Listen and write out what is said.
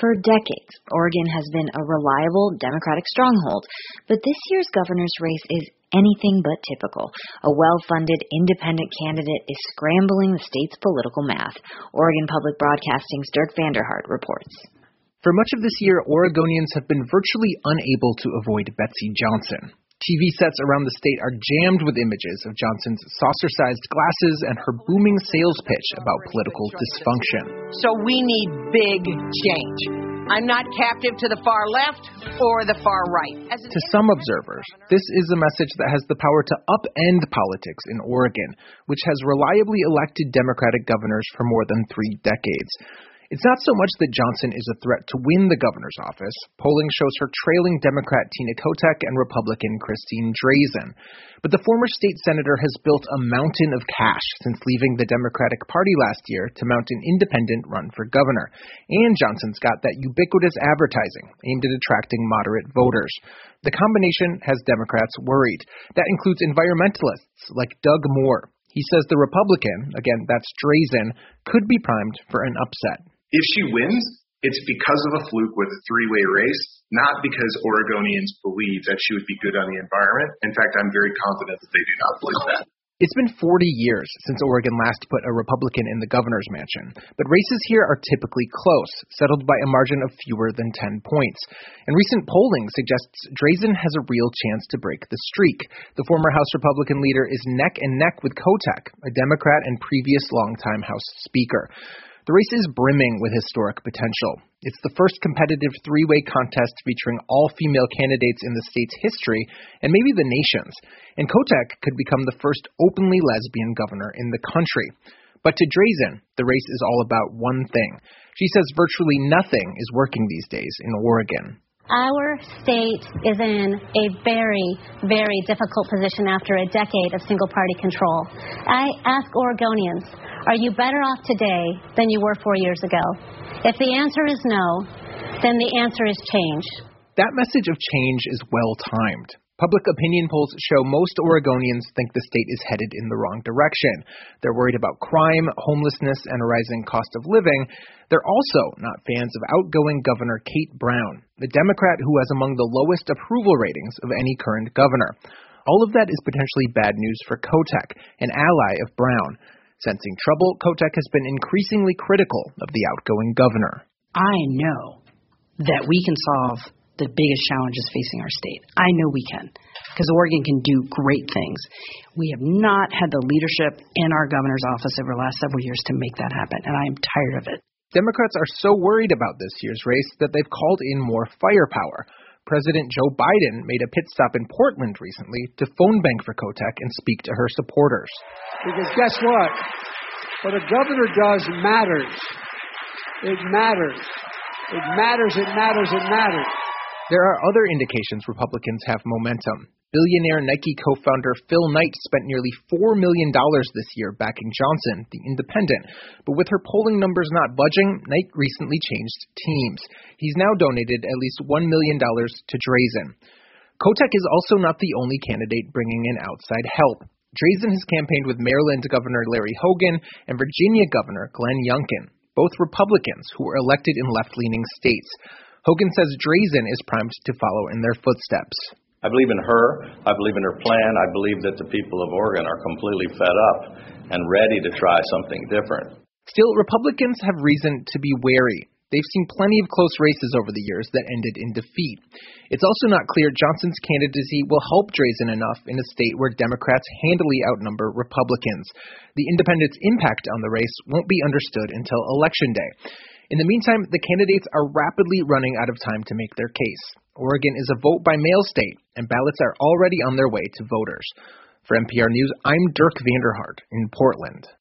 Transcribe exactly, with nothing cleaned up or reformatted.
For decades, Oregon has been a reliable Democratic stronghold, but this year's governor's race is anything but typical. A well-funded, independent candidate is scrambling the state's political math. Oregon Public Broadcasting's Dirk Vanderhart reports. For much of this year, Oregonians have been virtually unable to avoid Betsy Johnson. T V sets around the state are jammed with images of Johnson's saucer-sized glasses and her booming sales pitch about political dysfunction. So we need big change. I'm not captive to the far left or the far right. As to some observers, this is a message that has the power to upend politics in Oregon, which has reliably elected Democratic governors for more than three decades. It's not so much that Johnson is a threat to win the governor's office. Polling shows her trailing Democrat Tina Kotek and Republican Christine Drazan. But the former state senator has built a mountain of cash since leaving the Democratic Party last year to mount an independent run for governor. And Johnson's got that ubiquitous advertising aimed at attracting moderate voters. The combination has Democrats worried. That includes environmentalists like Doug Moore. He says the Republican, again, that's Drazan, could be primed for an upset. If she wins, it's because of a fluke with a three-way race, not because Oregonians believe that she would be good on the environment. In fact, I'm very confident that they do not believe that. It's been forty years since Oregon last put a Republican in the governor's mansion, but races here are typically close, settled by a margin of fewer than ten points. And recent polling suggests Drazan has a real chance to break the streak. The former House Republican leader is neck and neck with Kotek, a Democrat and previous longtime House Speaker. The race is brimming with historic potential. It's the first competitive three-way contest featuring all-female candidates in the state's history, and maybe the nation's. And Kotek could become the first openly lesbian governor in the country. But to Drazan, the race is all about one thing. She says virtually nothing is working these days in Oregon. Our state is in a very, very difficult position after a decade of single-party control. I ask Oregonians, are you better off today than you were four years ago? If the answer is no, then the answer is change. That message of change is well-timed. Public opinion polls show most Oregonians think the state is headed in the wrong direction. They're worried about crime, homelessness, and a rising cost of living. They're also not fans of outgoing Governor Kate Brown, the Democrat who has among the lowest approval ratings of any current governor. All of that is potentially bad news for Kotek, an ally of Brown. Sensing trouble, Kotek has been increasingly critical of the outgoing governor. I know that we can solve the biggest challenges facing our state. I know we can, because Oregon can do great things. We have not had the leadership in our governor's office over the last several years to make that happen, and I am tired of it. Democrats are so worried about this year's race that they've called in more firepower. President Joe Biden made a pit stop in Portland recently to phone bank for Kotek and speak to her supporters. Because guess what? What a governor does matters. It matters. It matters, it matters, it matters. There are other indications Republicans have momentum. Billionaire Nike co-founder Phil Knight spent nearly four million dollars this year backing Johnson, the independent. But with her polling numbers not budging, Knight recently changed teams. He's now donated at least one million dollars to Drazan. Kotek is also not the only candidate bringing in outside help. Drazan has campaigned with Maryland Governor Larry Hogan and Virginia Governor Glenn Youngkin, both Republicans who were elected in left-leaning states. Hogan says Drazan is primed to follow in their footsteps. I believe in her. I believe in her plan. I believe that the people of Oregon are completely fed up and ready to try something different. Still, Republicans have reason to be wary. They've seen plenty of close races over the years that ended in defeat. It's also not clear Johnson's candidacy will help Drazan enough in a state where Democrats handily outnumber Republicans. The independent's impact on the race won't be understood until Election Day. In the meantime, the candidates are rapidly running out of time to make their case. Oregon is a vote-by-mail state, and ballots are already on their way to voters. For N P R News, I'm Dirk Vanderhart in Portland.